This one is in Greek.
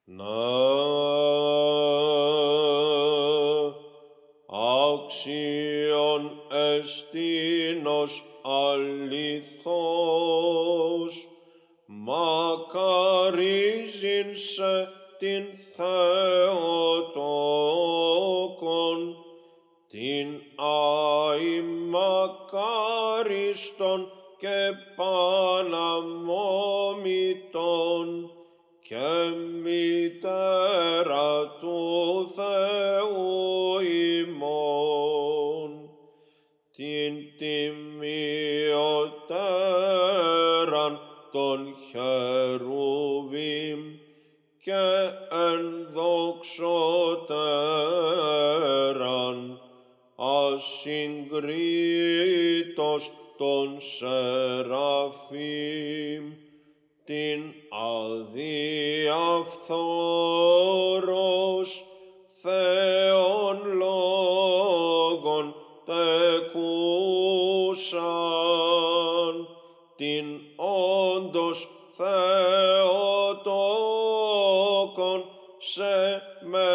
Άξιον εστίνος αληθώς, μακαρίζειν σε την Θεοτόκον, την αημακάριστον και παναμόμητον, και μητέρα του Θεού ημών, την τιμιωτέραν των χερουβίμ και ενδοξωτέραν, ασυγκρίτως των Σεραφείμ, την αδιαφθόρος Θεόν λόγον τεκούσαν, την όντως Θεοτόκον σε μεγαλύνομεν.